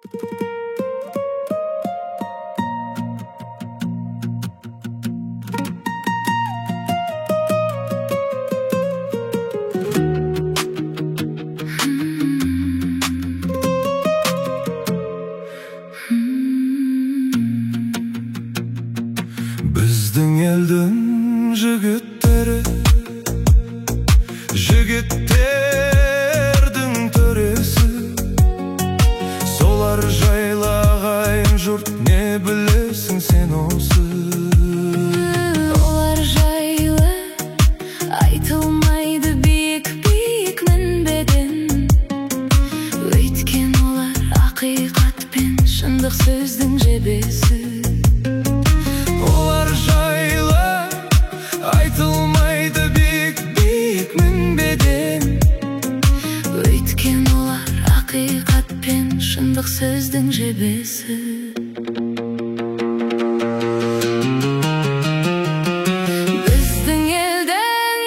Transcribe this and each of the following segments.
Біздің елдің жігіттердің төресі, солар жайлы ағайын жұрт не білесің сен осы? Олар жайлы айтылмайды биік мінбеден, өйткен олар ақиқат пен шындық сөздің жебесі. Олар жайлы айтылмайды биік мінбеден, өйткен олар ақиқат пен шындық сөздің жебесі. Біздің елдің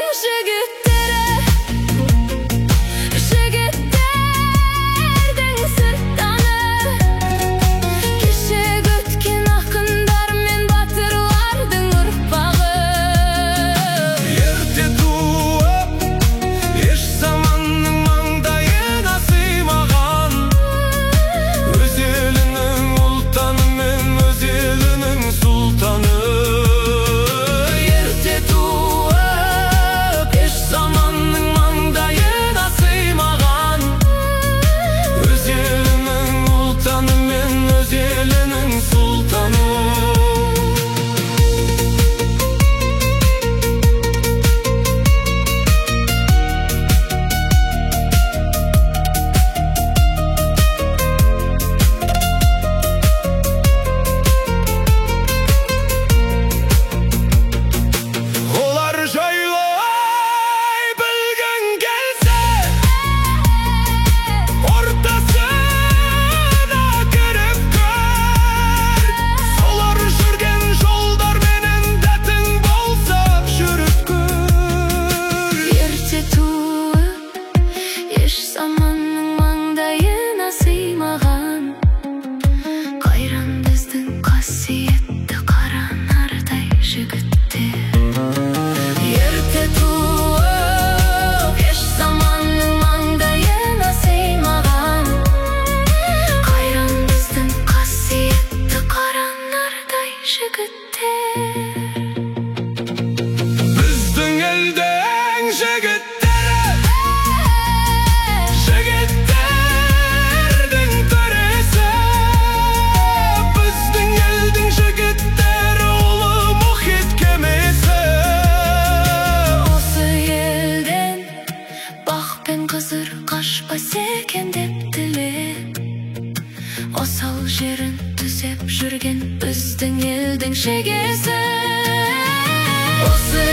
жігіттердің сырттаны, кешегі өткен ақындар мен батырлардың ұрпағы. Ерте туып, еш заманның маңдайына сыймаған, өз елінің ұлтаны мен өз елінің сұлтаны. Ерте туып, еш заманның маңдайына сыймаған, өз елінің ұлтаны мен өз елінің сұлтаны. Олар жайлы білгің келсе, ортасына кіріп көр. Солар жүрген жолдарменен дәтің болса жүріп көр. Ерте туып, еш заманның маңдайына сыймаған, қайран біздің қасиетті қара нардай жігіттер. Ерте туып, еш заманның маңдайына сыймаған, қайран біздің қасиетті қара нардай жігіттер. Біздің елдің жігіттердің төресі, біздің елдің жігіттері ұлы мұхит кемесі. Осы елден бақ пен қызыр қашпас екен деп тілеп, осал жерін түзеп жүрген біздің елдің шегесі. Осы